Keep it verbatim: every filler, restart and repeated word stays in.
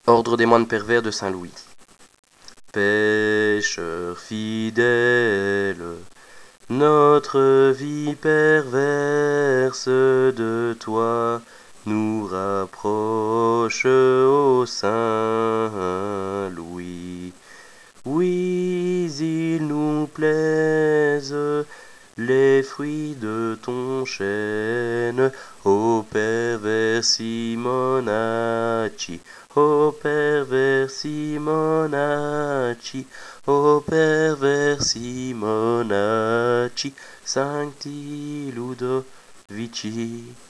Ordre des moines pervers de Saint-Louis. Pécheur fidèle, notre vie perverse de toi nous rapproche au Saint Louis. Oui, il nous plaise les fruits de ton chêne, ô perversi monaci, ô perversi monaci, ô perversi monaci, sancti Ludovici.